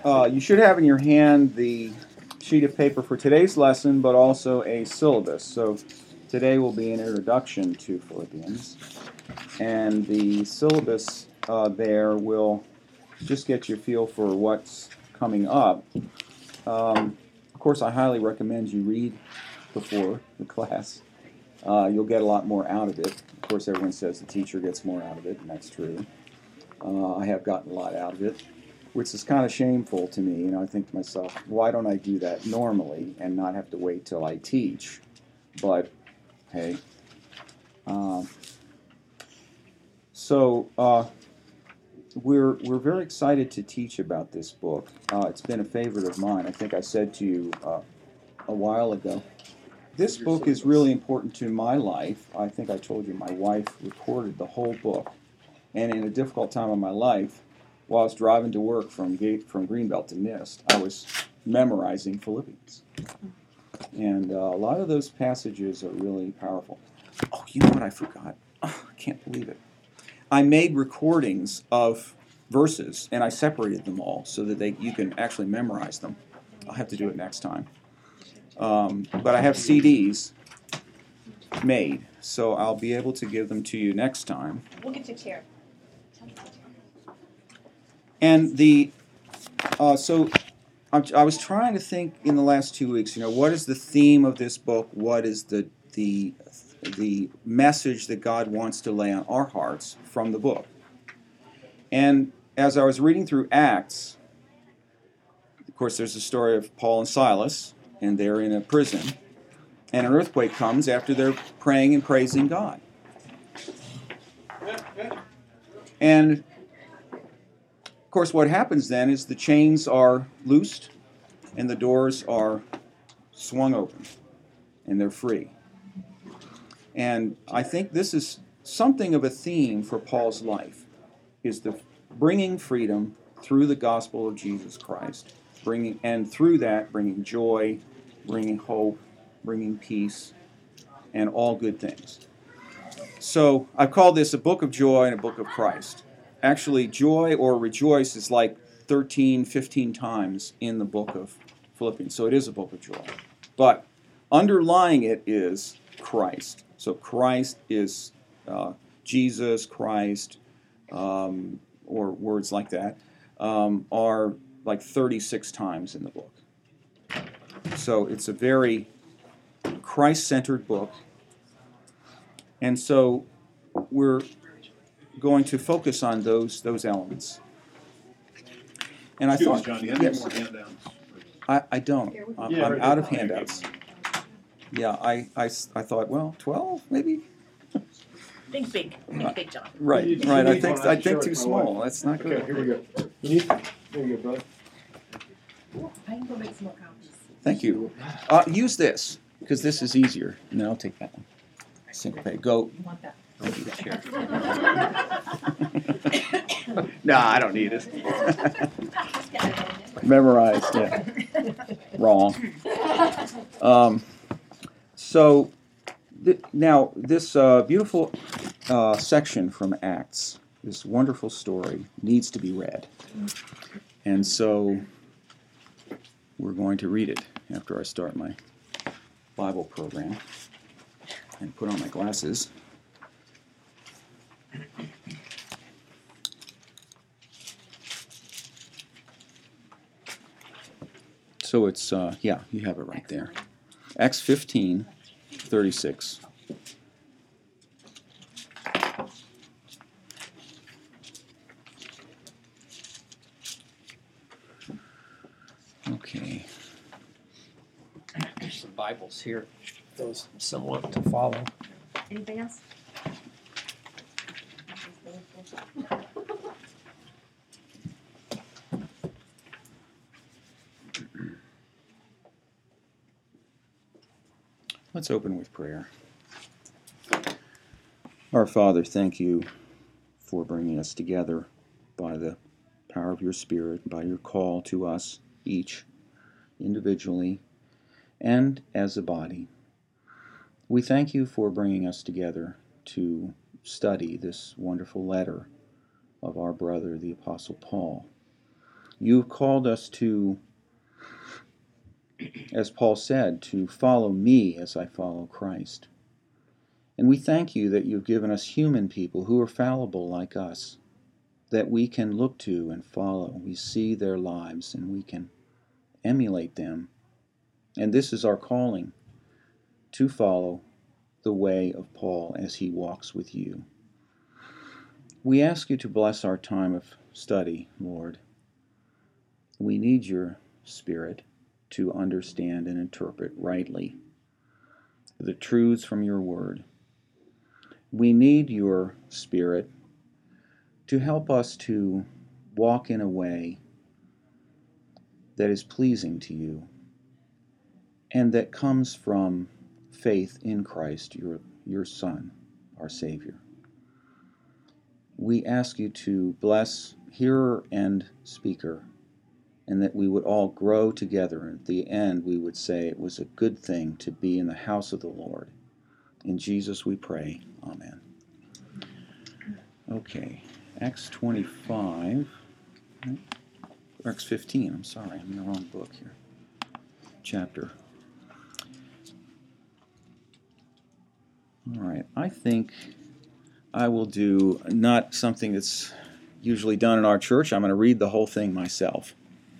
You should have in your hand the sheet of paper for today's lesson, but also a syllabus. So today will be an introduction to Philippians, and the syllabus there will just get you a feel for what's coming up. Of course, I highly recommend you read before the class. You'll get a lot more out of it. Of course, everyone says the teacher gets more out of it, and that's true. I have gotten a lot out of it, which is kind of shameful to me. You know, I think to myself, why don't I do that normally and not have to wait till I teach? But hey, we're very excited to teach about this book. It's been a favorite of mine. I think I said to you a while ago, this book is really important to my life. I think I told you my wife recorded the whole book. And in a difficult time of my life, while I was driving to work from Greenbelt to NIST, I was memorizing Philippians. And a lot of those passages are really powerful. Oh, you know what I forgot? Oh, I can't believe it. I made recordings of verses, and I separated them all so that you can actually memorize them. I'll have to do it next time. But I have CDs made, so I'll be able to give them to you next time. We'll get you a chair. And so I was trying to think in the last 2 weeks, what is the theme of this book? What is the message that God wants to lay on our hearts from the book? And as I was reading through Acts, of course, there's the story of Paul and Silas, and they're in a prison, and an earthquake comes after they're praying and praising God. And of course, what happens then is the chains are loosed and the doors are swung open and they're free. And I think this is something of a theme for Paul's life, is the bringing freedom through the gospel of Jesus Christ, and through that bringing joy, bringing hope, bringing peace, and all good things. So I've called this a book of joy and a book of Christ. Actually, joy or rejoice is like 13, 15 times in the book of Philippians. So it is a book of joy. But underlying it is Christ. So Christ is Jesus, Christ, or words like that, are like 36 times in the book. So it's a very Christ-centered book. And so we're going to focus on those elements. And I thought, John, you have any more handouts? I don't. I'm out of handouts. Yeah, I thought, well, 12 maybe. Think big, John. Right. I think too small. That's not good. Okay, here we go. There you go, brother. I can go make some more copies. Thank you. Use this because this is easier. And then I'll take that one. Syncopate. Go. You want that? I'll do the chair. No, I don't need it. Memorized, yeah. Wrong. Now, this beautiful section from Acts, this wonderful story, needs to be read. And so we're going to read it after I start my Bible program and put on my glasses. So it's, you have it right there. Acts 15:36. Okay. There's some Bibles here, those someone to follow. Anything else? Let's open with prayer. Our Father, thank you for bringing us together by the power of your Spirit, by your call to us each individually and as a body. We thank you for bringing us together to study this wonderful letter of our brother, the Apostle Paul. You've called us to, as Paul said, to follow me as I follow Christ. And we thank you that you've given us human people who are fallible like us, that we can look to and follow. We see their lives and we can emulate them. And this is our calling, to follow the way of Paul as he walks with you. We ask you to bless our time of study, Lord. We need your Spirit to understand and interpret rightly the truths from your word. We need your Spirit to help us to walk in a way that is pleasing to you and that comes from faith in Christ, your Son, our Savior. We ask you to bless hearer and speaker, and that we would all grow together. At the end, we would say it was a good thing to be in the house of the Lord. In Jesus we pray. Amen. Okay, Acts 25. Or Acts 15, I'm sorry, I'm in the wrong book here. Chapter. All right, I think I will do not something that's usually done in our church. I'm going to read the whole thing myself.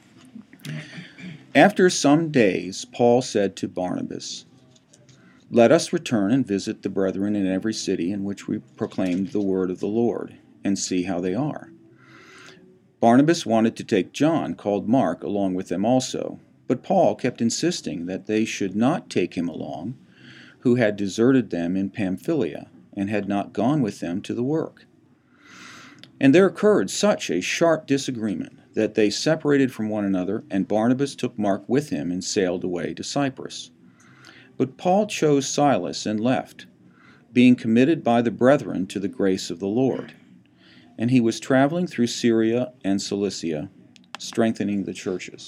After some days, Paul said to Barnabas, "Let us return and visit the brethren in every city in which we proclaimed the word of the Lord, and see how they are." Barnabas wanted to take John, called Mark, along with them also, but Paul kept insisting that they should not take him along, who had deserted them in Pamphylia, and had not gone with them to the work. And there occurred such a sharp disagreement that they separated from one another, and Barnabas took Mark with him and sailed away to Cyprus. But Paul chose Silas and left, being committed by the brethren to the grace of the Lord. And he was traveling through Syria and Cilicia, strengthening the churches.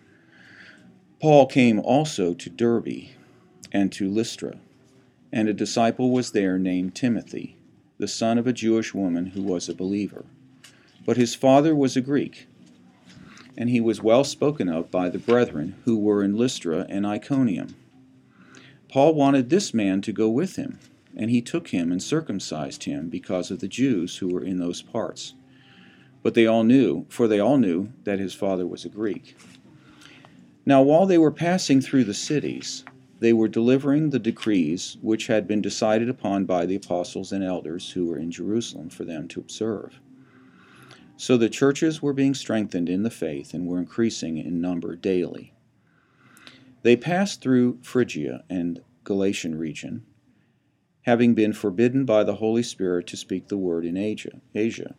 Paul came also to Derbe and to Lystra, and a disciple was there named Timothy, the son of a Jewish woman who was a believer. But his father was a Greek, and he was well spoken of by the brethren who were in Lystra and Iconium. Paul wanted this man to go with him, and he took him and circumcised him because of the Jews who were in those parts. But they all knew that his father was a Greek. Now while they were passing through the cities, they were delivering the decrees which had been decided upon by the apostles and elders who were in Jerusalem for them to observe. So the churches were being strengthened in the faith and were increasing in number daily. They passed through Phrygia and Galatian region, having been forbidden by the Holy Spirit to speak the word in Asia.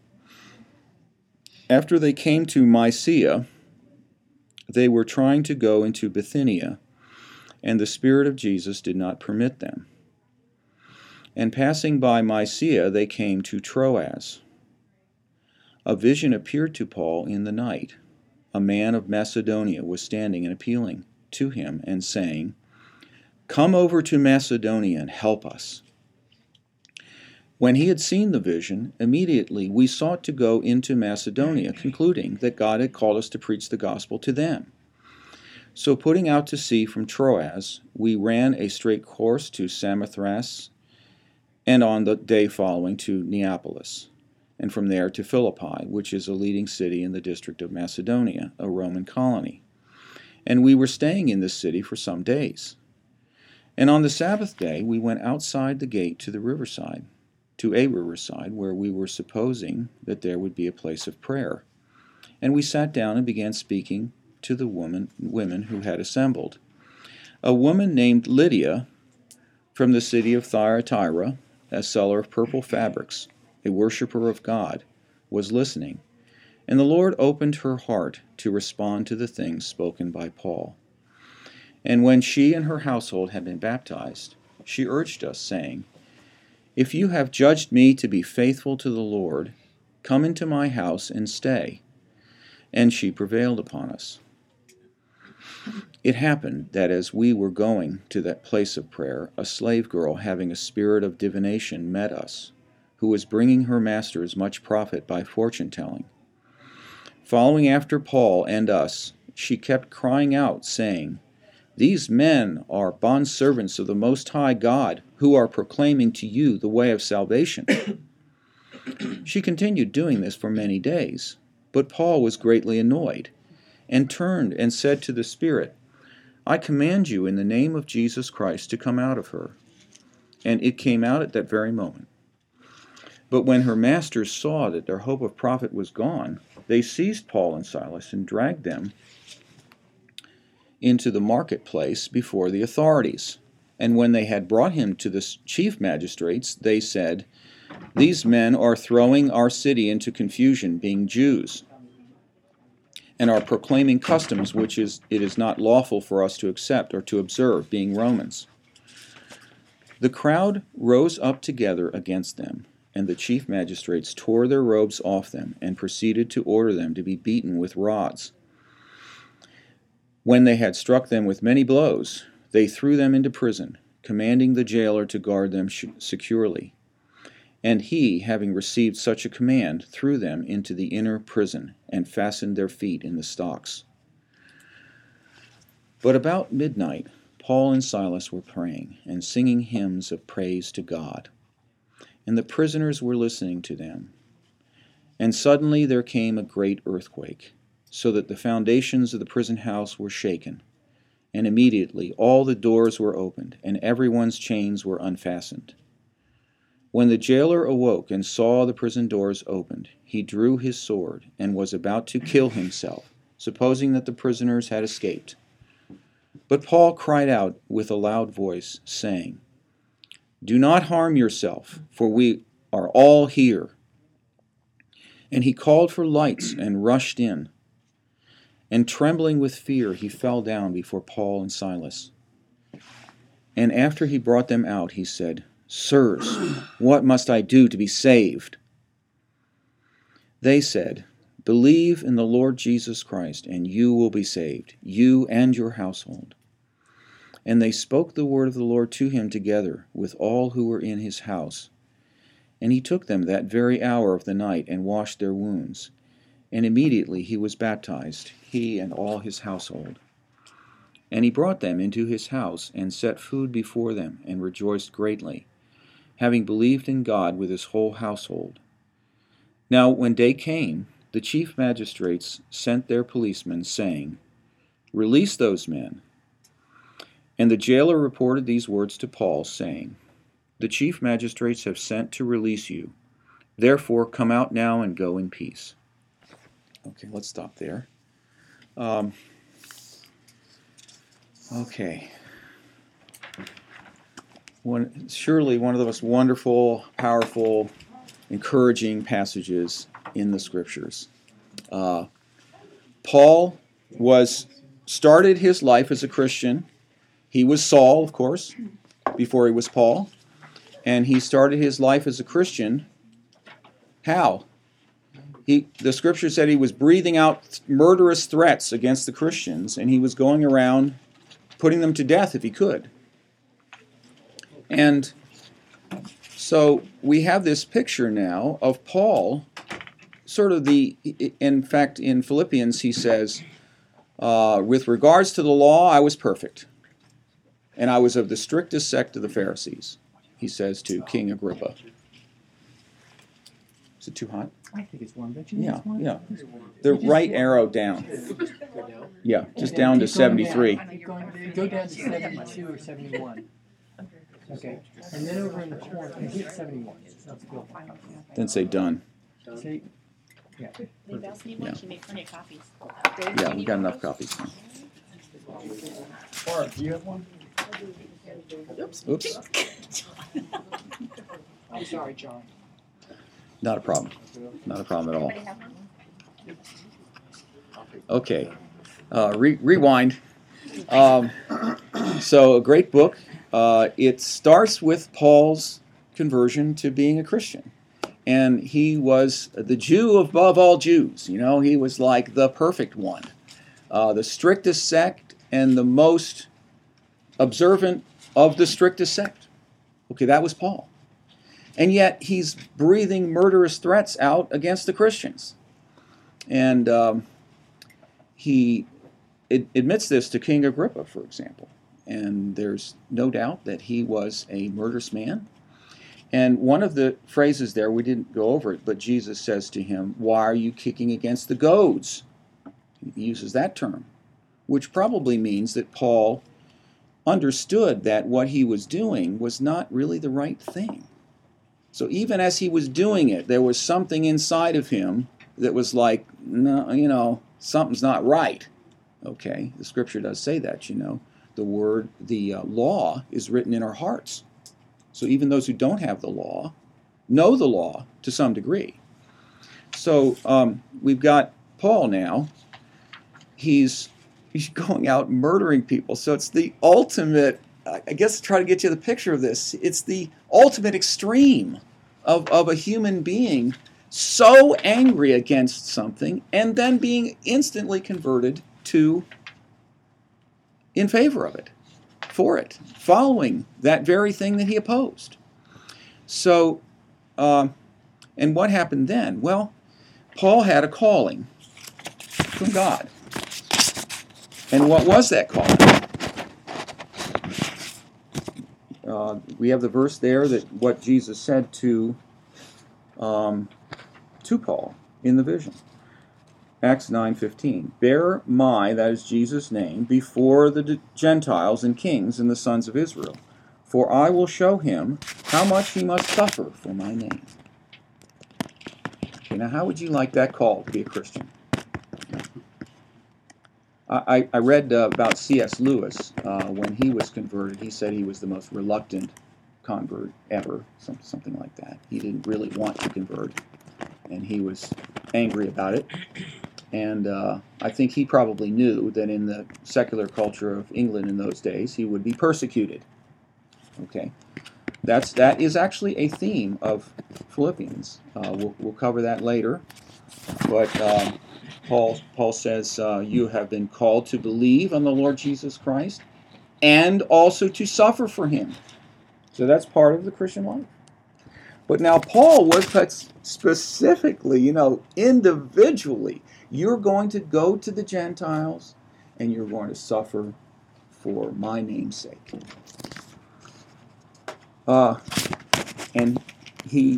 After they came to Mysia, they were trying to go into Bithynia, and the Spirit of Jesus did not permit them. And passing by Mysia, they came to Troas. A vision appeared to Paul in the night. A man of Macedonia was standing and appealing to him and saying, "Come over to Macedonia and help us." When he had seen the vision, immediately we sought to go into Macedonia, concluding that God had called us to preach the gospel to them. So putting out to sea from Troas, we ran a straight course to Samothrace, and on the day following to Neapolis, and from there to Philippi, which is a leading city in the district of Macedonia, a Roman colony. And we were staying in this city for some days. And on the Sabbath day we went outside the gate to a riverside, where we were supposing that there would be a place of prayer. And we sat down and began speaking to the women who had assembled. A woman named Lydia from the city of Thyatira, a seller of purple fabrics, a worshiper of God, was listening, and the Lord opened her heart to respond to the things spoken by Paul. And when she and her household had been baptized, she urged us, saying, "If you have judged me to be faithful to the Lord, come into my house and stay." And she prevailed upon us. It happened that as we were going to that place of prayer, a slave girl having a spirit of divination met us, who was bringing her masters much profit by fortune-telling. Following after Paul and us, she kept crying out, saying, "These men are bondservants of the Most High God, who are proclaiming to you the way of salvation." She continued doing this for many days, but Paul was greatly annoyed, and turned and said to the spirit, "I command you in the name of Jesus Christ to come out of her." And it came out at that very moment. But when her masters saw that their hope of profit was gone, they seized Paul and Silas and dragged them into the marketplace before the authorities. And when they had brought him to the chief magistrates, they said, "These men are throwing our city into confusion, being Jews, and are proclaiming customs which it is not lawful for us to accept or to observe, being Romans." The crowd rose up together against them, and the chief magistrates tore their robes off them and proceeded to order them to be beaten with rods. When they had struck them with many blows, they threw them into prison, commanding the jailer to guard them securely. And he, having received such a command, threw them into the inner prison and fastened their feet in the stocks. But about midnight, Paul and Silas were praying and singing hymns of praise to God, and the prisoners were listening to them. And suddenly there came a great earthquake, so that the foundations of the prison house were shaken, and immediately all the doors were opened, and everyone's chains were unfastened. When the jailer awoke and saw the prison doors opened, he drew his sword and was about to kill himself, supposing that the prisoners had escaped. But Paul cried out with a loud voice, saying, "Do not harm yourself, for we are all here." And he called for lights and rushed in. And trembling with fear, he fell down before Paul and Silas. And after he brought them out, he said, "Sirs, what must I do to be saved?" They said, "Believe in the Lord Jesus Christ, and you will be saved, you and your household." And they spoke the word of the Lord to him together with all who were in his house. And he took them that very hour of the night and washed their wounds. And immediately he was baptized, he and all his household. And he brought them into his house and set food before them and rejoiced greatly, having believed in God with his whole household. Now when day came, the chief magistrates sent their policemen, saying, "Release those men." And the jailer reported these words to Paul, saying, "The chief magistrates have sent to release you. Therefore come out now and go in peace." Okay, let's stop there. Okay. Surely one of the most wonderful, powerful, encouraging passages in the Scriptures. Paul started his life as a Christian. He was Saul, of course, before he was Paul. And he started his life as a Christian. How? The Scripture said he was breathing out murderous threats against the Christians, and he was going around putting them to death if he could. And so we have this picture now of Paul, in fact, in Philippians he says, with regards to the law, I was perfect, and I was of the strictest sect of the Pharisees, he says to King Agrippa. Is it too hot? I think it's warm. Don't you Yeah, yeah. The right arrow down. Yeah, just down to 73. Go down to 72 or 71. Okay. And then over in the corner, and hit 71. That's good. Then say done. See? Yeah. Anybody else need one? Yeah. She made plenty of copies. Yeah, we got enough copies now. Barb, do you have one? Oops. I'm sorry, John. Not a problem. Not a problem at all. Anybody have one? Okay. Rewind. So a great book. It starts with Paul's conversion to being a Christian. And he was the Jew above all Jews. You know, he was like the perfect one. The strictest sect and the most observant of the strictest sect. Okay, that was Paul. And yet he's breathing murderous threats out against the Christians. And he admits this to King Agrippa, for example. And there's no doubt that he was a murderous man. And one of the phrases there, we didn't go over it, but Jesus says to him, "Why are you kicking against the goads?" He uses that term, which probably means that Paul understood that what he was doing was not really the right thing. So even as he was doing it, there was something inside of him that was like, no, something's not right. Okay, the scripture does say that, the law is written in our hearts. So even those who don't have the law know the law to some degree. So we've got Paul now. He's going out murdering people. So it's the ultimate, I guess, to try to get you the picture of this, it's the ultimate extreme of a human being so angry against something and then being instantly converted to in favor of it, for it, following that very thing that he opposed. So, and what happened then? Well, Paul had a calling from God. And what was that calling? We have the verse there that what Jesus said to Paul in the vision. Acts 9:15. Bear my, that is Jesus' name, before the Gentiles and kings and the sons of Israel, for I will show him how much he must suffer for my name. Okay, now how would you like that call to be a Christian? I read about C.S. Lewis. When he was converted, he said he was the most reluctant convert ever, something like that. He didn't really want to convert, and he was angry about it. And I think he probably knew that in the secular culture of England in those days, he would be persecuted. Okay, that is actually a theme of Philippians. We'll cover that later. But Paul says, you have been called to believe on the Lord Jesus Christ and also to suffer for him. So that's part of the Christian life. But now Paul was specifically, individually, you're going to go to the Gentiles and you're going to suffer for my name's sake. And he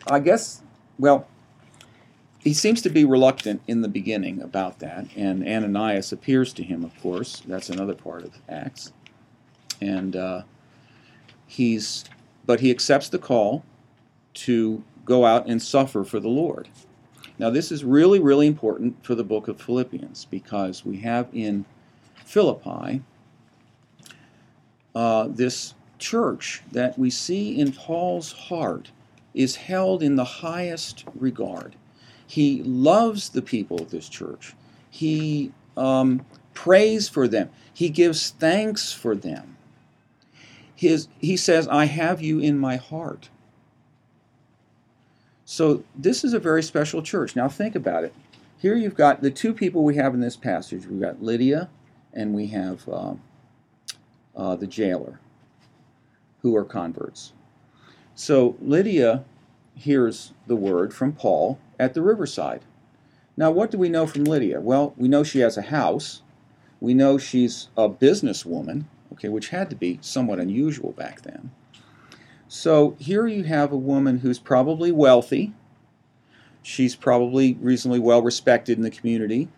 seems to be reluctant in the beginning about that, and Ananias appears to him, of course. That's another part of Acts. And but he accepts the call to go out and suffer for the Lord. Now this is really, really important for the book of Philippians, because we have in Philippi this church that we see in Paul's heart is held in the highest regard. He loves the people of this church. He prays for them. He gives thanks for them. He says, I have you in my heart. So this is a very special church. Now think about it. Here you've got the two people we have in this passage. We've got Lydia and we have the jailer, who are converts. So Lydia hears the word from Paul at the riverside. Now what do we know from Lydia? Well, we know she has a house. We know she's a businesswoman, which had to be somewhat unusual back then. So here you have a woman who's probably wealthy. She's probably reasonably well respected in the community.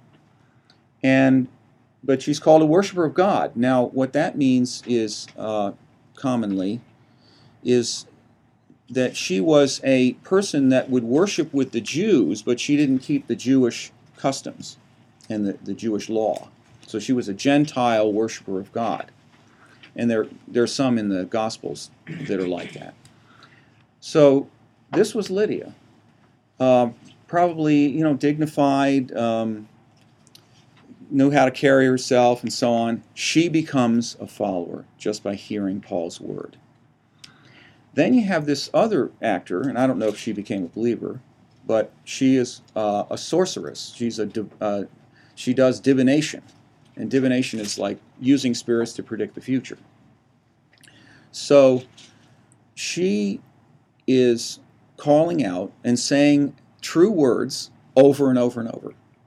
But she's called a worshiper of God. Now what that means is commonly is that she was a person that would worship with the Jews, but she didn't keep the Jewish customs and the Jewish law. So she was a Gentile worshiper of God. And there are some in the Gospels that are like that. So this was Lydia. Probably, dignified, knew how to carry herself and so on. She becomes a follower just by hearing Paul's word. Then you have this other actor, and I don't know if she became a believer, but she is a sorceress. She does divination, and divination is like using spirits to predict the future. So she is calling out and saying true words over and over and over.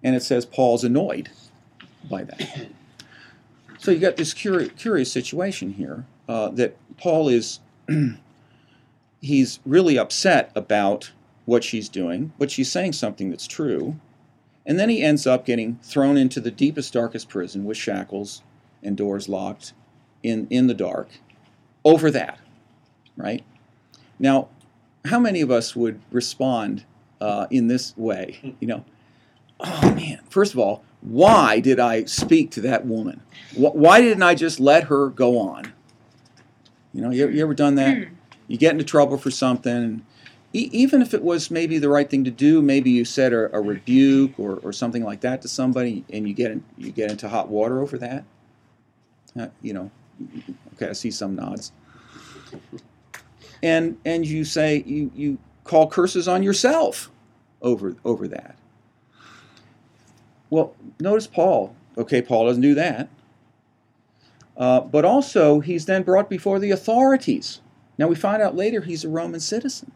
And it says Paul's annoyed by that. So you got this curious situation here that Paul is, he's really upset about what she's doing, but she's saying something that's true. And then he ends up getting thrown into the deepest, darkest prison with shackles and doors locked in the dark over that, right? Now, how many of us would respond in this way? You know, oh man, first of all, why did I speak to that woman? Why didn't I just let her go on? You know, you ever done that? You get into trouble for something, even if it was maybe the right thing to do, maybe you said a rebuke or something like that to somebody, and you get into hot water over that. You know, okay, I see some nods. And you say you call curses on yourself over that. Well, notice Paul. Okay, Paul doesn't do that. But also, he's then brought before the authorities. Now, we find out later he's a Roman citizen.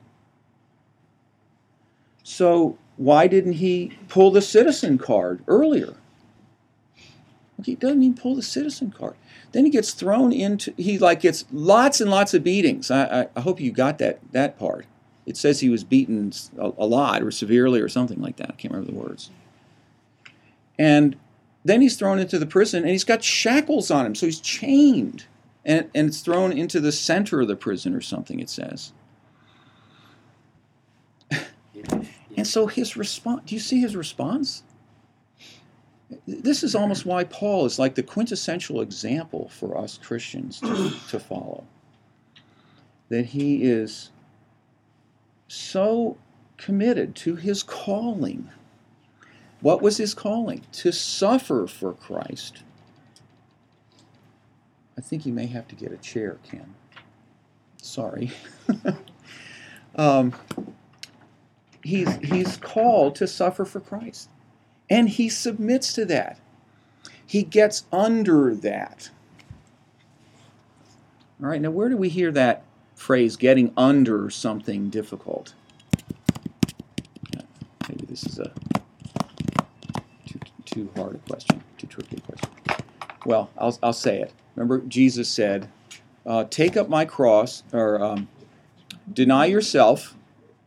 So, why didn't he pull the citizen card earlier? He doesn't even pull the citizen card. Then he gets thrown into, he gets lots and lots of beatings. I hope you got that part. It says he was beaten a lot or severely or something like that. I can't remember the words. And then he's thrown into the prison, and he's got shackles on him, so he's chained. And it's thrown into the center of the prison or something, it says. And so his response, do you see his response? This is almost why Paul is like the quintessential example for us Christians to follow. That he is so committed to his calling. What was his calling? To suffer for Christ. I think you may have to get a chair, Ken. Sorry. He's called to suffer for Christ. And he submits to that. He gets under that. All right, now where do we hear that phrase, getting under something difficult? Maybe this is a too hard a question, too tricky a question. Well, I'll say it. Remember, Jesus said, take up my cross, or deny yourself,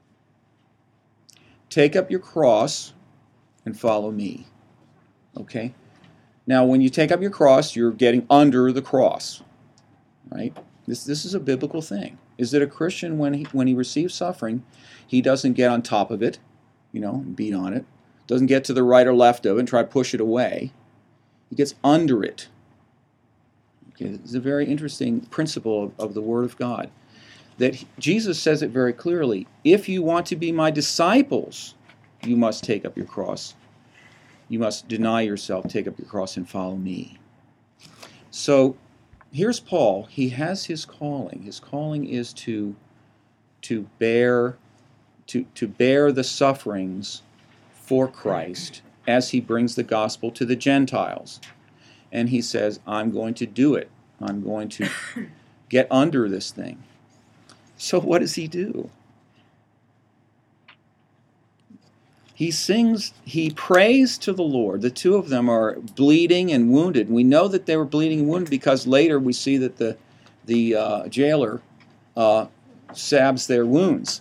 take up your cross, and follow me. Okay? Now, when you take up your cross, you're getting under the cross. Right? This is a biblical thing. Is that a Christian, when he receives suffering, he doesn't get on top of it, and beat on it, doesn't get to the right or left of it and try to push it away. He gets under it. Okay, it's a very interesting principle of the Word of God. That Jesus says it very clearly. If you want to be my disciples, you must take up your cross. You must deny yourself, take up your cross, and follow me. So here's Paul. He has his calling. His calling is to bear the sufferings for Christ as he brings the gospel to the Gentiles. And he says, I'm going to do it. I'm going to get under this thing. So what does he do? He sings, he prays to the Lord. The two of them are bleeding and wounded. And we know that they were bleeding and wounded because later we see that the jailer salves their wounds.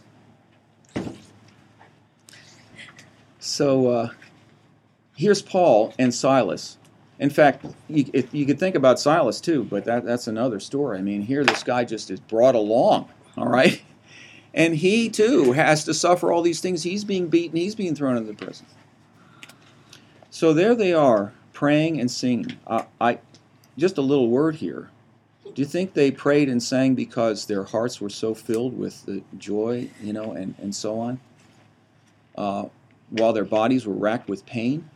So here's Paul and Silas. In fact, you could think about Silas too, but that's another story. I mean, here this guy just is brought along, all right? And he too has to suffer all these things. He's being beaten, he's being thrown into the prison. So there they are, praying and singing. Just a little word here. Do you think they prayed and sang because their hearts were so filled with the joy, and so on? While their bodies were racked with pain?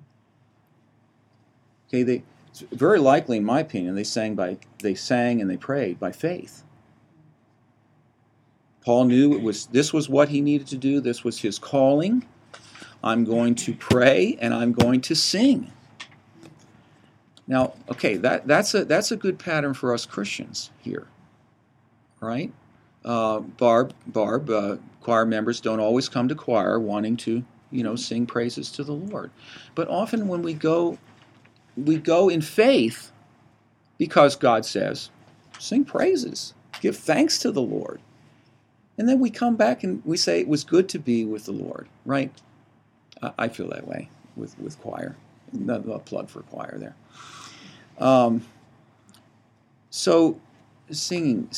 Okay, it's very likely, in my opinion, they sang and they prayed by faith. Paul knew this was what he needed to do. This was his calling. I'm going to pray and I'm going to sing. Now, okay, that's a good pattern for us Christians here, right? Barb, choir members don't always come to choir wanting to sing praises to the Lord. But often when we go in faith because God says, sing praises, give thanks to the Lord. And then we come back and we say it was good to be with the Lord, right? I feel that way with choir. A plug for choir there. So singing.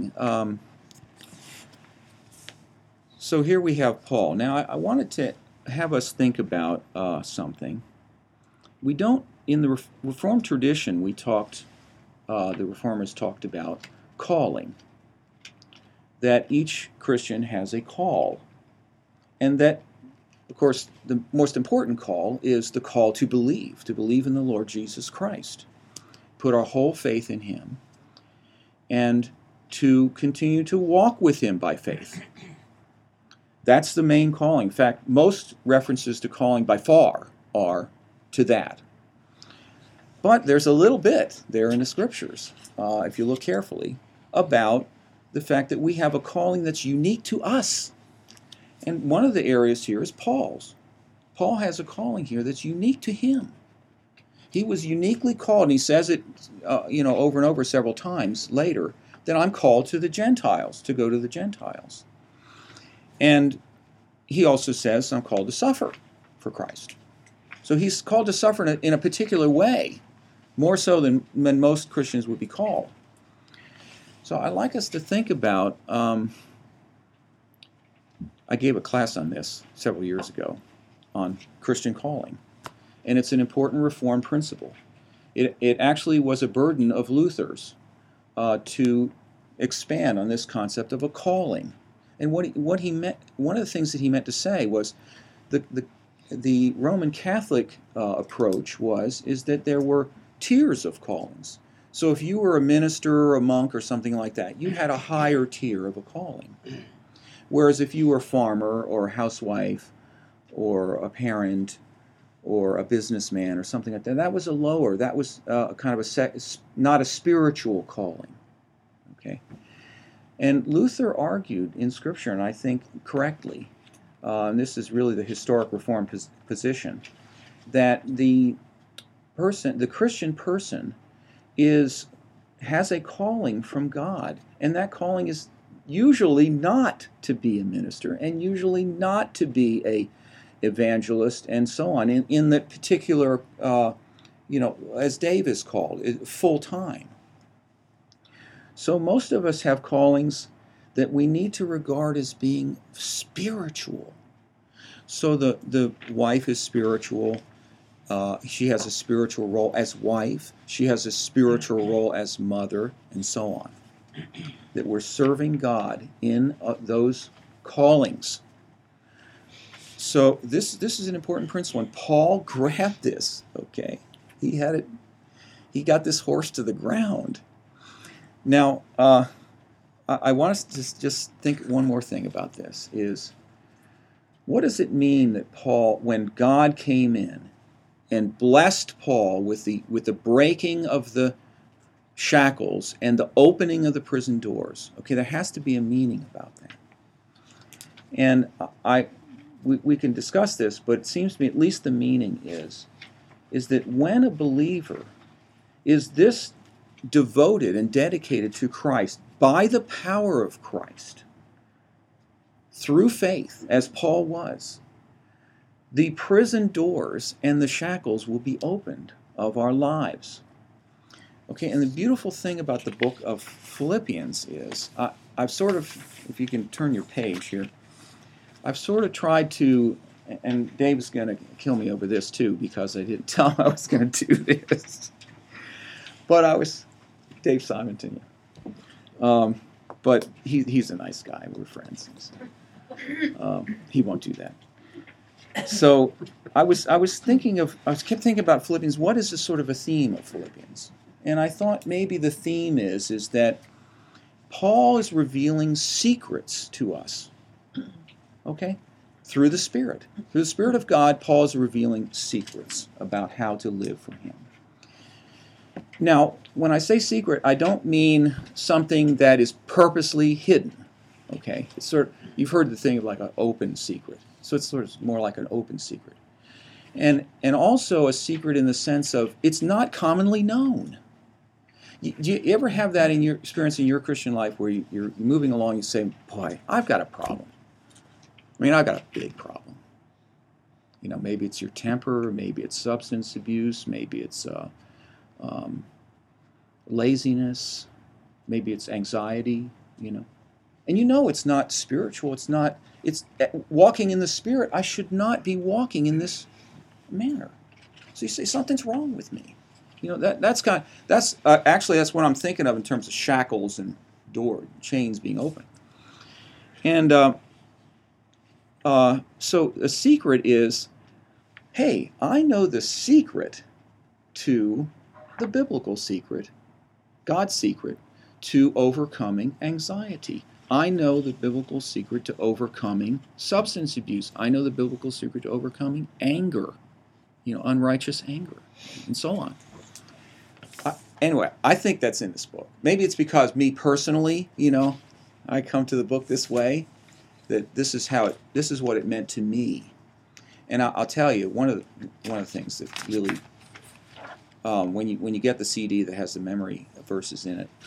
So here we have Paul. Now I wanted to have us think about something. We don't, in the Reformed tradition, the Reformers talked about calling. That each Christian has a call. And that, of course, the most important call is the call to believe in the Lord Jesus Christ. Put our whole faith in Him. And to continue to walk with Him by faith. That's the main calling. In fact, most references to calling by far are to that. But there's a little bit there in the Scriptures, if you look carefully, about the fact that we have a calling that's unique to us. And one of the areas here is Paul's. Paul has a calling here that's unique to him. He was uniquely called, and he says it over and over several times later, that I'm called to the Gentiles, to go to the Gentiles. And he also says, I'm called to suffer for Christ. So he's called to suffer in a particular way, more so than most Christians would be called. So I'd like us to think about, I gave a class on this several years ago, on Christian calling. And it's an important Reformed principle. It actually was a burden of Luther's to expand on this concept of a calling. And what he meant, one of the things that he meant to say was the Roman Catholic approach is that there were tiers of callings. So if you were a minister or a monk or something like that, you had a higher tier of a calling. Whereas if you were a farmer or a housewife or a parent or a businessman or something like that, that was a lower, that was kind of not a spiritual calling. Okay? And Luther argued in Scripture, and I think correctly, and this is really the historic Reformed position, that the Christian person has a calling from God, and that calling is usually not to be a minister, and usually not to be a evangelist, and so on, in the particular, as Dave is called, full time. So most of us have callings that we need to regard as being spiritual. So the wife is spiritual. She has a spiritual role as wife. She has a spiritual role as mother, and so on. That we're serving God in those callings. So this is an important principle, and Paul grabbed this. Okay, he had it. He got this horse to the ground. Now, I want us to just think one more thing about this, is what does it mean that Paul, when God came in and blessed Paul with the breaking of the shackles and the opening of the prison doors? Okay, there has to be a meaning about that. And we can discuss this, but it seems to me at least the meaning is that when a believer is this devoted and dedicated to Christ by the power of Christ, through faith, as Paul was, the prison doors and the shackles will be opened of our lives. Okay, and the beautiful thing about the book of Philippians is, I've sort of, if you can turn your page here, I've sort of tried to, and Dave's going to kill me over this too, because I didn't tell him I was going to do this. But Dave Simonton, yeah. But he's a nice guy. We're friends. So, he won't do that. So I kept thinking about Philippians. What is the sort of a theme of Philippians? And I thought maybe the theme is that Paul is revealing secrets to us. Okay? Through the Spirit. Through the Spirit of God, Paul is revealing secrets about how to live for Him. Now, when I say secret, I don't mean something that is purposely hidden. Okay? It's you've heard the thing of like an open secret. So it's sort of more like an open secret. And also a secret in the sense of it's not commonly known. Do you ever have that in your experience in your Christian life where you're moving along and you say, boy, I've got a problem. I mean, I've got a big problem. You know, maybe it's your temper, maybe it's substance abuse, maybe it's laziness, maybe it's anxiety, you know. And you know it's not spiritual, it's walking in the Spirit. I should not be walking in this manner. So you say, something's wrong with me. You know, that's what I'm thinking of in terms of shackles and chains being open. And so a secret is, hey, I know the secret to the biblical secret, God's secret, to overcoming anxiety. I know the biblical secret to overcoming substance abuse. I know the biblical secret to overcoming anger, you know, unrighteous anger, and so on. Anyway, I think that's in this book. Maybe it's because me personally, you know, I come to the book this way, that this is what it meant to me. And I'll tell you, one of the things that really, when you get the CD that has the memory verses in it,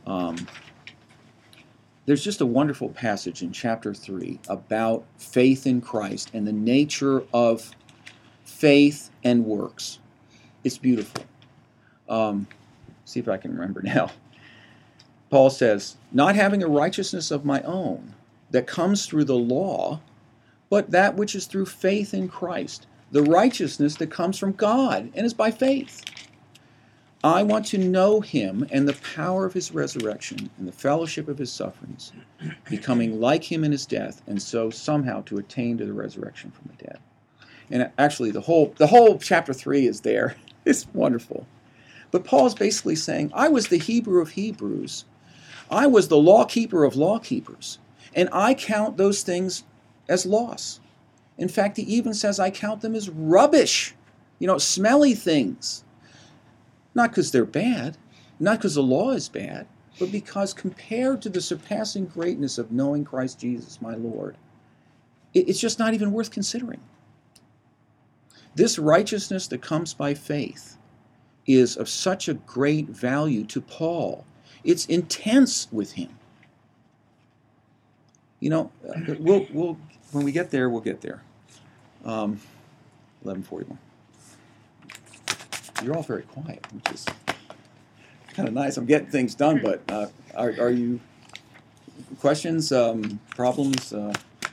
there's just a wonderful passage in chapter 3 about faith in Christ and the nature of faith and works. It's beautiful. See if I can remember now. Paul says, not having a righteousness of my own that comes through the law, but that which is through faith in Christ, the righteousness that comes from God and is by faith. I want to know him and the power of his resurrection and the fellowship of his sufferings, becoming like him in his death, and so somehow to attain to the resurrection from the dead. And actually the whole chapter 3 is there. It's wonderful. But Paul's basically saying, I was the Hebrew of Hebrews. I was the lawkeeper of lawkeepers. And I count those things as loss. In fact, he even says I count them as rubbish, you know, smelly things. Not because they're bad, not because the law is bad, but because compared to the surpassing greatness of knowing Christ Jesus, my Lord, it's just not even worth considering. This righteousness that comes by faith is of such a great value to Paul. It's intense with him. You know, we'll when we get there, we'll get there. 11:41. You're all very quiet, which is kind of nice. I'm getting things done, but are you questions, problems? Well,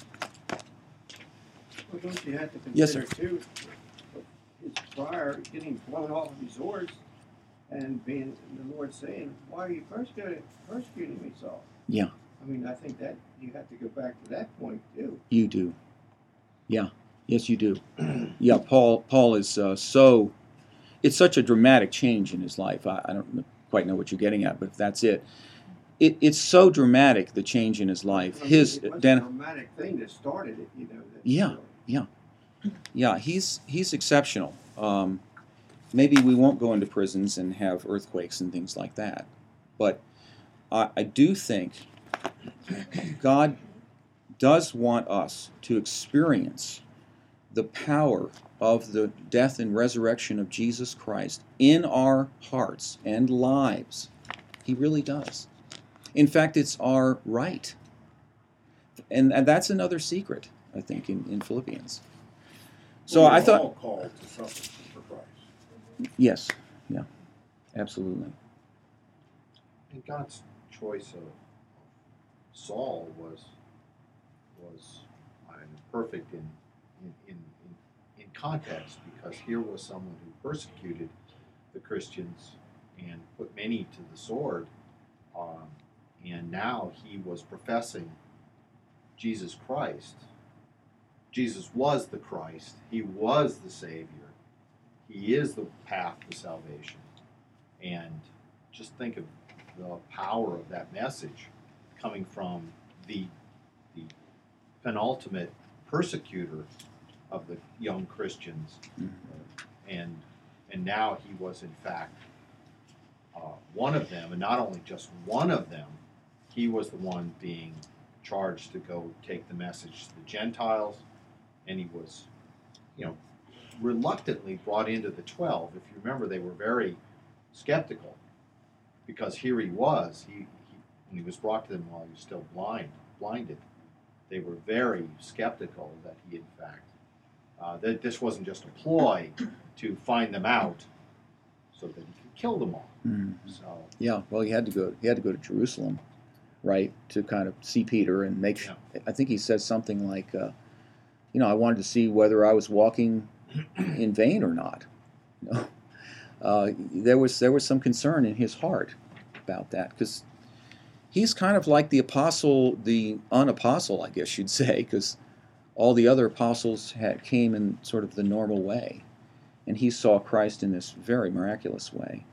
don't you have to Yes, consider, sir. too, his prior getting blown off of his horse and being the Lord saying, why are you persecuting me, Saul? Yeah. I mean, I think that you have to go back to that point, too. You do. Yeah. Yes, you do. Yeah, Paul is so... It's such a dramatic change in his life. I don't quite know what you're getting at, but if that's it. It's so dramatic, the change in his life. I mean, it was a dramatic thing that started it, you know. Yeah, he's exceptional. Maybe we won't go into prisons and have earthquakes and things like that. But I do think God does want us to experience the power of the death and resurrection of Jesus Christ in our hearts and lives. He really does. In fact, it's our right. And that's another secret, I think, in Philippians. So I thought... all called to suffer for Christ. Yes, yeah, absolutely. And God's choice of Saul was perfect in context, because here was someone who persecuted the Christians and put many to the sword, and now he was professing Jesus Christ. Jesus was the Christ. He was the Savior. He is the path to salvation. And just think of the power of that message coming from the penultimate persecutor of the young Christians. And now he was in fact one of them, and not only just one of them, he was the one being charged to go take the message to the Gentiles, and he was, reluctantly brought into the 12. If you remember, they were very skeptical because here he was. When he was brought to them while he was still blinded, they were very skeptical that he, in fact, that this wasn't just a ploy to find them out so that he could kill them all. So Yeah, well, he had to go to Jerusalem, right, to kind of see Peter and make. I think he said something like, I wanted to see whether I was walking in vain or not. There was some concern in his heart about that, because he's kind of like the apostle, the unapostle, I guess you'd say, because all the other apostles came in sort of the normal way, and he saw Christ in this very miraculous way.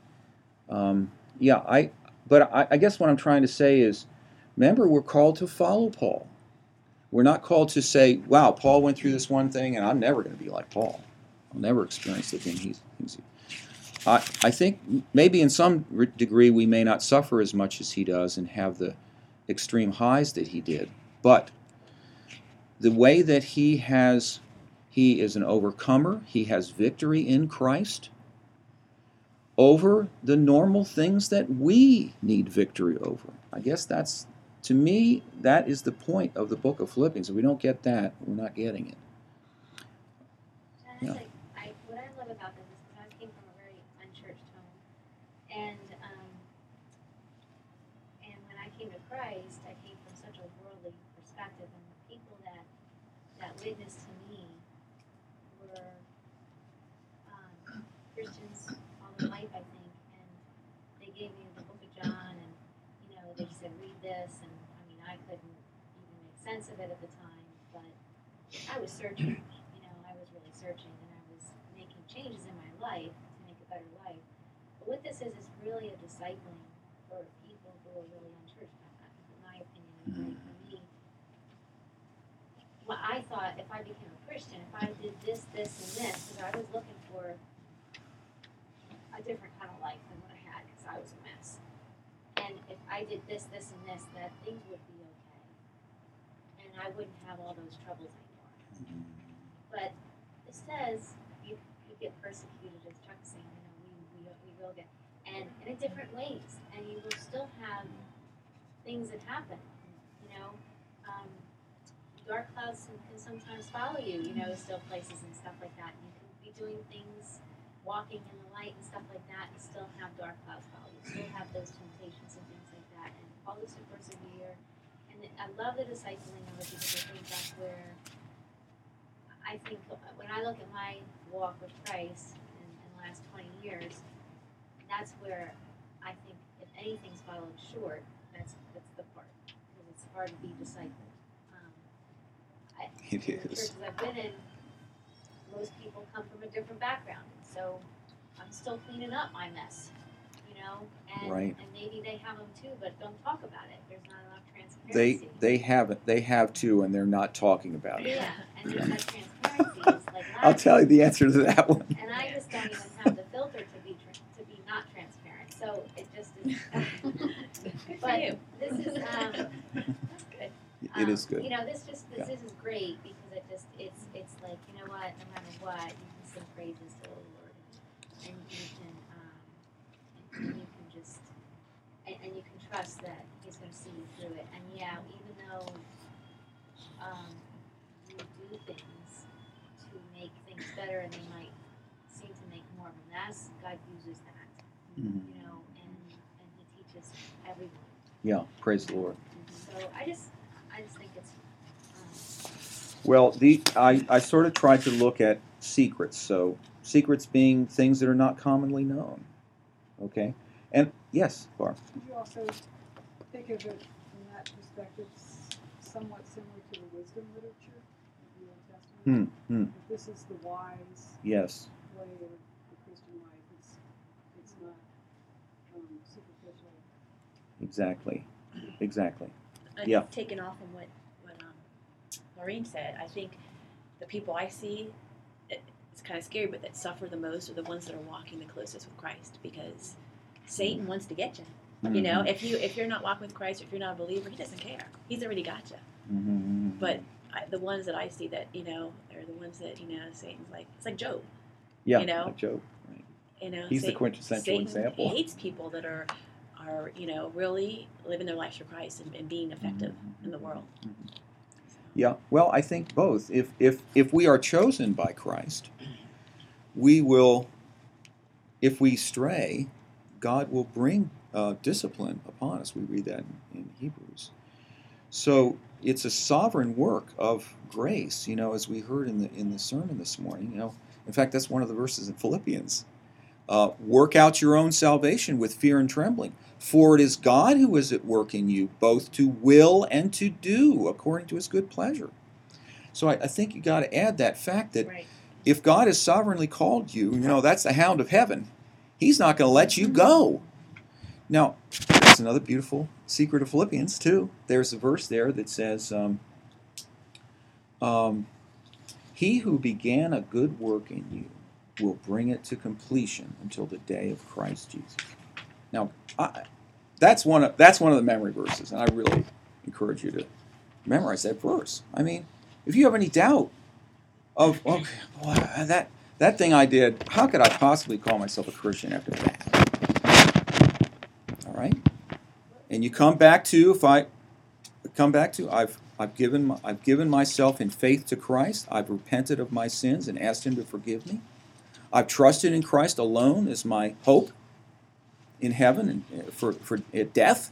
I guess what I'm trying to say is, remember, we're called to follow Paul. We're not called to say, wow, Paul went through this one thing, and I'm never going to be like Paul. I'll never experience the thing he's. I think maybe in some degree we may not suffer as much as he does and have the extreme highs that he did, but the way that he is an overcomer, he has victory in Christ over the normal things that we need victory over. I guess that's, to me, that is the point of the book of Philippians. If we don't get that, we're not getting it. Yeah. What I love about this is because I came from a very unchurched home, and when I came to Christ, I came from such a worldly perspective, and the people that witnessed to me were Christians all their life, I think, and they gave me the book of John, and they said read this, and I couldn't even make sense of it at the time, but I was searching. I was really searching, and I was making changes in my life to make a better life. But what this is really a discipling for people who are really unchurched. In my opinion, anyway, for me, well, I thought if I became a Christian, if I did this, this, and this, because I was looking for a different kind of life than what I had, because I was a mess. And if I did this, this, and this, that things would be okay, and I wouldn't have all those troubles anymore. But it says you get persecuted, as Chuck is saying, we will get, and in different ways, and you will still have things that happen. Dark clouds can sometimes follow you. Still places and stuff like that. You can be doing things, walking in the light and stuff like that, and still have dark clouds follow you. Still have those temptations and things like that, and always to persevere. And I love the discipling of it, because I think that's where. I think when I look at my walk with Christ in the last 20 years, that's where I think if anything's followed short, that's the part, because it's hard to be discipled. It in the is. churches I've been in, most people come from a different background, so I'm still cleaning up my mess, and Right. and maybe they have them too, but don't talk about it. There's not enough transparency. They have to, and they're not talking about it. Yeah, and there's that transparency. It's like I'll tell you the answer to that one. and I just don't even have the filter to be not transparent. So it just is. Good for But you. this is That's good. It is good. This is great, because it's like, no matter what, you can sing praises to the Lord, and you can just and you can trust that He's going to see you through it. And even though you do things to make things better, and they might seem to make more of a mess, God uses that, Mhm. and He teaches everyone. Yeah, praise the Lord. So I just think it's. Well, I sort of tried to look at secrets. So secrets being things that are not commonly known. Okay, and yes, Barb. Could you also think of it from that perspective, somewhat similar to the wisdom literature of the Old Testament? That this is the wise Yes. way of the Christian life. It's not superficial. Exactly. And taking off from what Maureen said, I think the people I see, it's kind of scary, but that suffer the most are the ones that are walking the closest with Christ, because Satan wants to get you. Mhm. If you're not walking with Christ, or if you're not a believer, he doesn't care. He's already got you. Mm-hmm. But the ones that I see that they're are the ones that, Satan's like, it's like Job. Yeah, You know? like Job. Right. He's the quintessential Satan example. hates people that are really living their lives for Christ and being effective in the world. Yeah, well, I think both. If we are chosen by Christ, we will, if we stray, God will bring discipline upon us. We read that in Hebrews. So it's a sovereign work of grace, as we heard in the sermon this morning. In fact, that's one of the verses in Philippians. Work out your own salvation with fear and trembling, for it is God who is at work in you, both to will and to do according to his good pleasure. So I think you got to add that fact that if God has sovereignly called you, that's the hound of heaven. He's not going to let you go. Now, there's another beautiful secret of Philippians, too. There's a verse there that says, he who began a good work in you will bring it to completion until the day of Christ Jesus. Now, that's one of the memory verses, and I really encourage you to memorize that verse. I mean, if you have any doubt of, okay, boy, that thing I did, how could I possibly call myself a Christian after that? All right, and you come back to, I've given myself in faith to Christ. I've repented of my sins and asked him to forgive me. I've trusted in Christ alone as my hope in heaven and for death.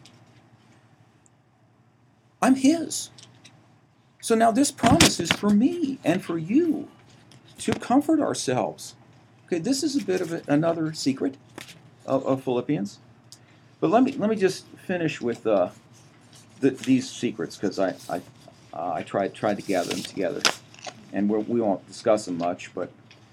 I'm his. So now this promise is for me and for you to comfort ourselves. Okay, this is a bit of another secret of Philippians. But let me just finish with these secrets, because I tried to gather them together, and we won't discuss them much. But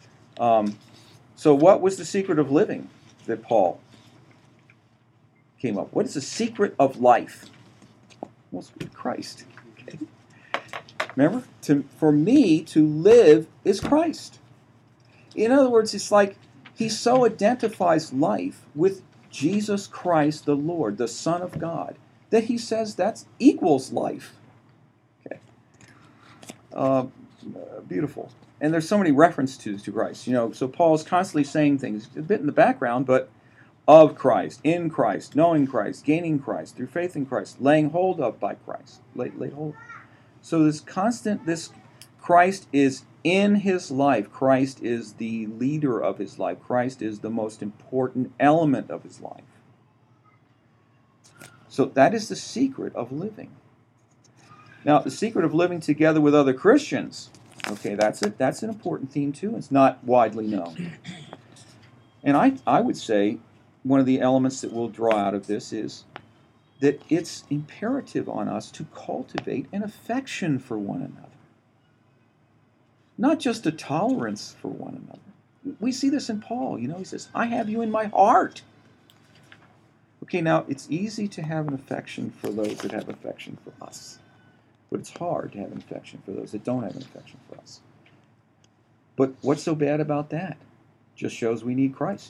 so what was the secret of living that Paul came up? What is the secret of life? Well, it's with Christ. Okay. Remember, for me to live is Christ. In other words, it's like he so identifies life with Jesus Christ the Lord, the Son of God, that he says that equals life. Okay. Beautiful. And there's so many references to Christ. So Paul is constantly saying things, a bit in the background, but of Christ, in Christ, knowing Christ, gaining Christ, through faith in Christ, laying hold of by Christ. Laid hold. So this Christ is in his life. Christ is the leader of his life. Christ is the most important element of his life. So that is the secret of living. Now, the secret of living together with other Christians, okay, that's an important theme too. It's not widely known. And I would say one of the elements that we'll draw out of this is that it's imperative on us to cultivate an affection for one another. Not just a tolerance for one another. We see this in Paul. He says, I have you in my heart. Okay, now, it's easy to have an affection for those that have affection for us. But it's hard to have an affection for those that don't have an affection for us. But what's so bad about that? Just shows we need Christ.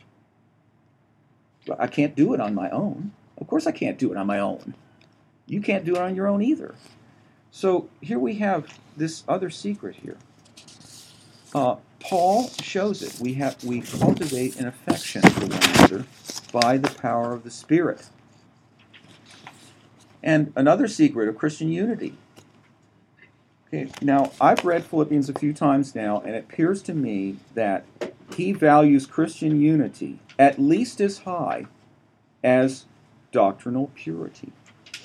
I can't do it on my own. Of course I can't do it on my own. You can't do it on your own either. So here we have this other secret here. Paul shows it. We cultivate an affection for one another by the power of the Spirit. And another secret of Christian unity. Okay, now I've read Philippians a few times now, and it appears to me that he values Christian unity at least as high as doctrinal purity.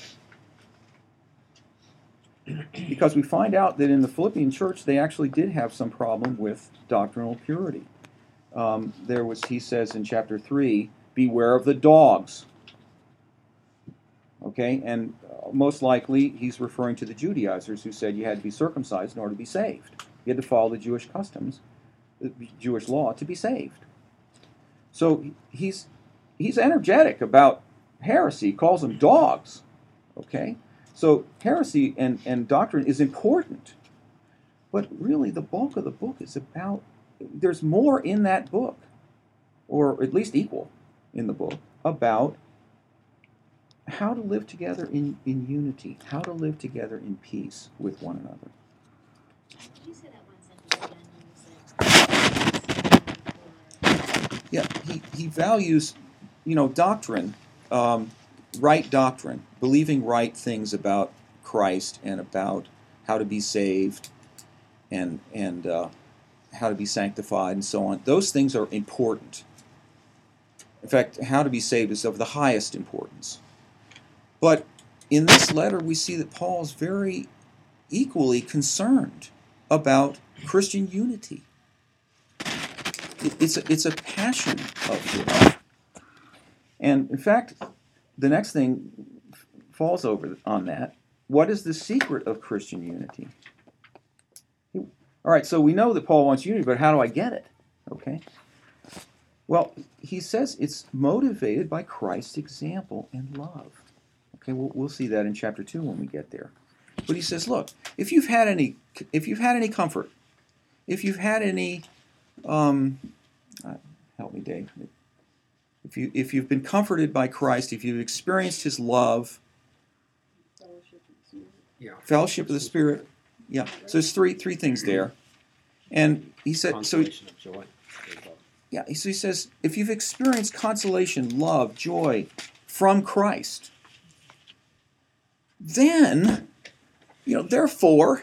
Because we find out that in the Philippian church, they actually did have some problem with doctrinal purity. He says in chapter 3, beware of the dogs. Okay, and most likely he's referring to the Judaizers who said you had to be circumcised in order to be saved. You had to follow the Jewish customs, the Jewish law to be saved. So he's energetic about heresy, calls them dogs. Okay? So heresy and doctrine is important. But really the bulk of the book is about, there's more in that book, or at least equal in the book, about how to live together in unity, how to live together in peace with one another. You said that once, he values, doctrine, right doctrine, believing right things about Christ and about how to be saved and how to be sanctified and so on. Those things are important. In fact, how to be saved is of the highest importance. But in this letter, we see that Paul is very equally concerned about Christian unity. It's a passion of his. And in fact, the next thing falls over on that. What is the secret of Christian unity? All right, so we know that Paul wants unity, but how do I get it? Okay. Well, he says it's motivated by Christ's example and love. Okay, we'll see that in chapter 2 when we get there. But he says, look, if you've had any comfort, if you've had any, help me, Dave. If you've been comforted by Christ, if you've experienced His love, fellowship of the Spirit, yeah. So there's three things there, and he said, so he says, if you've experienced consolation, love, joy from Christ, then, therefore,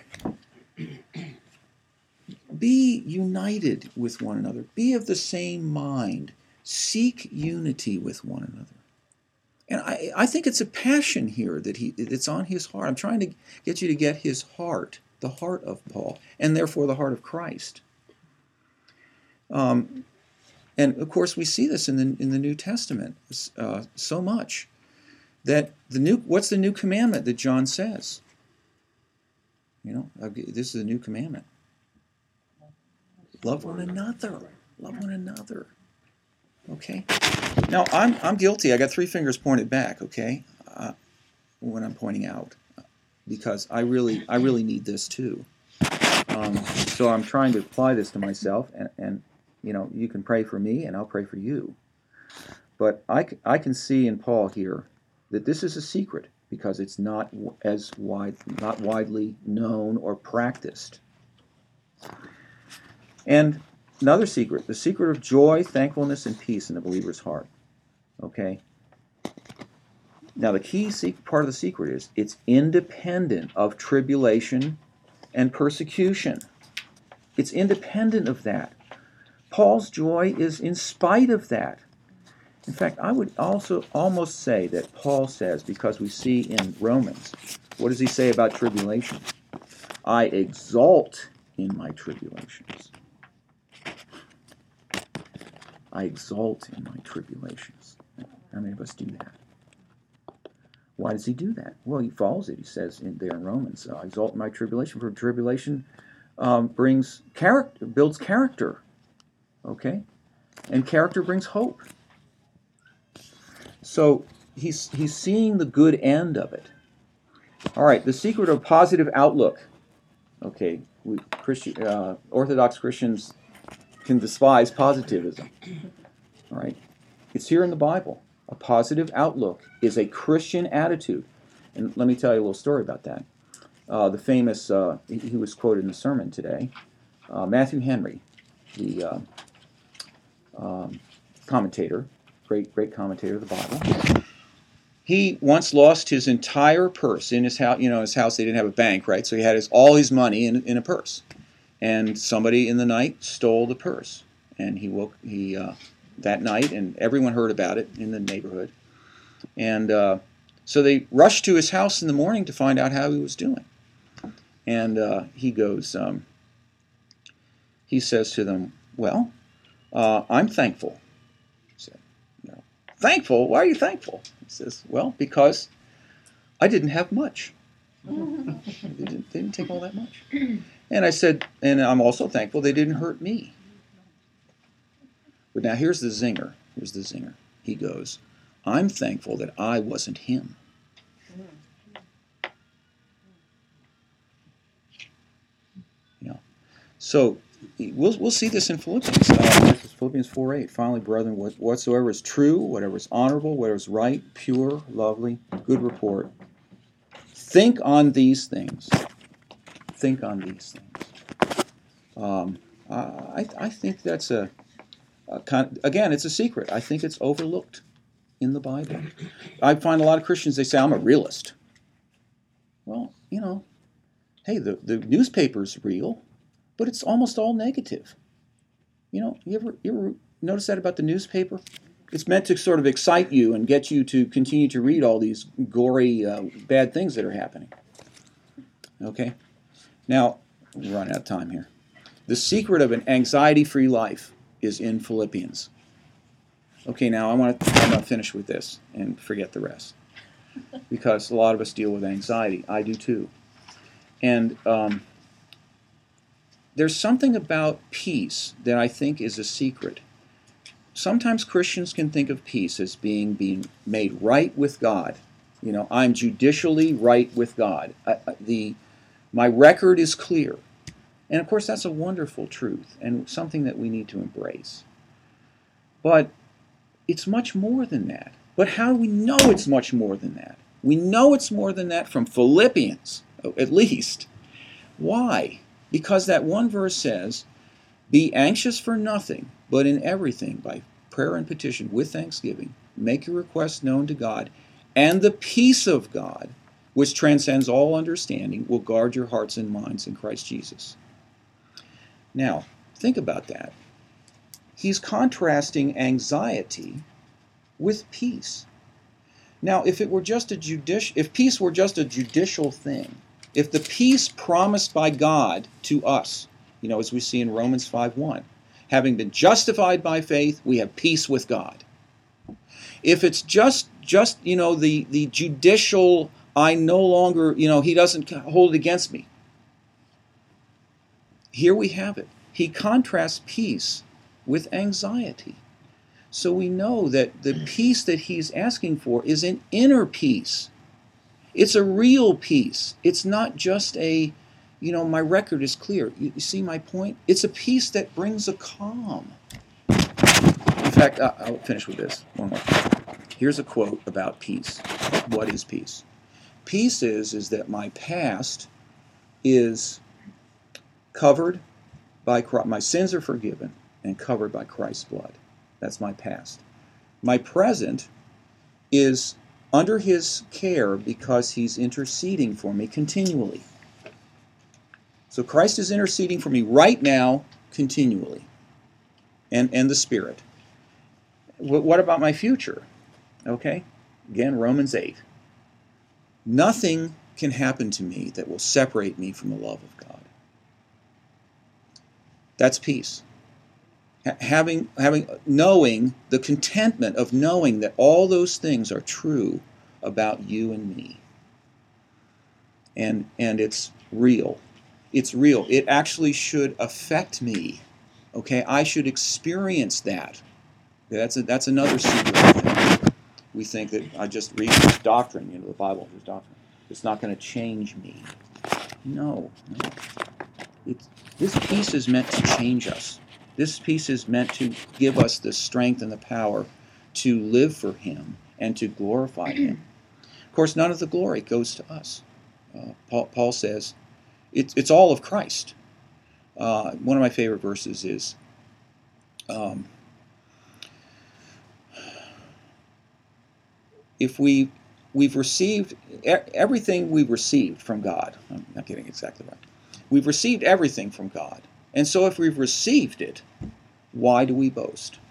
be united with one another. Be of the same mind. Seek unity with one another. And I think it's a passion here it's on his heart. I'm trying to get you to get his heart, the heart of Paul, and therefore the heart of Christ. And of course, we see this in the New Testament so much that what's the new commandment that John says? This is a new commandment. Love one another. Love one another. Okay. Now I'm guilty. I got 3 fingers pointed back. Okay, when I'm pointing out, because I really need this too. So I'm trying to apply this to myself, and you can pray for me, and I'll pray for you. But I can see in Paul here that this is a secret because it's not widely known or practiced. And another secret, the secret of joy, thankfulness, and peace in the believer's heart. Okay? Now the key part of the secret is it's independent of tribulation and persecution. It's independent of that. Paul's joy is in spite of that. In fact, I would also almost say that Paul says, because we see in Romans, what does he say about tribulation? I exult in my tribulations. I exult in my tribulations. How many of us do that? Why does he do that? Well, he follows it. He says there in Romans, I exult in my tribulation, for tribulation builds character. Okay? And character brings hope. So he's seeing the good end of it. All right, the secret of positive outlook. Okay, Orthodox Christians can despise positivism. All right, it's here in the Bible. A positive outlook is a Christian attitude. And let me tell you a little story about that. The famous, he was quoted in the sermon today, Matthew Henry, the commentator, great commentator of the Bible. He once lost his entire purse in his house. His house, they didn't have a bank, right? So he had all his money in a purse. And somebody in the night stole the purse. And he woke that night, and everyone heard about it in the neighborhood. And so they rushed to his house in the morning to find out how he was doing. And he goes, he says to them, well, I'm thankful. He said, thankful? Why are you thankful? He says, well, because I didn't have much. They didn't take all that much. And I said, and I'm also thankful they didn't hurt me. But now here's the zinger. He goes, I'm thankful that I wasn't him. So we'll see this in Philippians. This is Philippians 4:8. Finally, brethren, whatsoever is true, whatever is honorable, whatever is right, pure, lovely, good report. Think on these things. I think that's Again, it's a secret. I think it's overlooked in the Bible. I find a lot of Christians, they say, I'm a realist. Well, hey, the newspaper's real, but it's almost all negative. You ever notice that about the newspaper? It's meant to sort of excite you and get you to continue to read all these gory, bad things that are happening. Okay? Now, we're running out of time here. The secret of an anxiety-free life is in Philippians. Okay, now I'm going to finish with this and forget the rest. Because a lot of us deal with anxiety. I do too. And there's something about peace that I think is a secret. Sometimes Christians can think of peace as being made right with God. I'm judicially right with God. My record is clear. And of course, that's a wonderful truth and something that we need to embrace. But it's much more than that. But how do we know it's much more than that? We know it's more than that from Philippians, at least. Why? Because that one verse says, "Be anxious for nothing, but in everything, by prayer and petition, with thanksgiving, make your requests known to God, and the peace of God, which transcends all understanding, will guard your hearts and minds in Christ Jesus." Now, think about that. He's contrasting anxiety with peace. Now, if peace were just a judicial thing, if the peace promised by God to us, as we see in Romans 5:1, having been justified by faith, we have peace with God. If it's just the judicial, I no longer, he doesn't hold it against me. Here we have it. He contrasts peace with anxiety. So we know that the peace that he's asking for is an inner peace. It's a real peace. It's not just my record is clear. You see my point? It's a peace that brings a calm. In fact, I'll finish with this. One more. Here's a quote about peace. What is peace? Peace is that my past is covered by Christ. My sins are forgiven and covered by Christ's blood. That's my past. My present is under his care because he's interceding for me continually. So Christ is interceding for me right now, continually. And the Spirit. What about my future? Okay? Again, Romans 8. Nothing can happen to me that will separate me from the love of God. That's peace. Knowing the contentment of knowing that all those things are true about you and me. And it's real. It's real. It actually should affect me. Okay? I should experience that. That's another secret thing. We think that I just read this doctrine, the Bible is doctrine. It's not going to change me. No. This peace is meant to change us. This peace is meant to give us the strength and the power to live for him and to glorify him. Of course, none of the glory goes to us. Paul says it's all of Christ. One of my favorite verses is if we've received everything we've received from God. I'm not getting exactly right. We've received everything from God. And so if we've received it, why do we boast?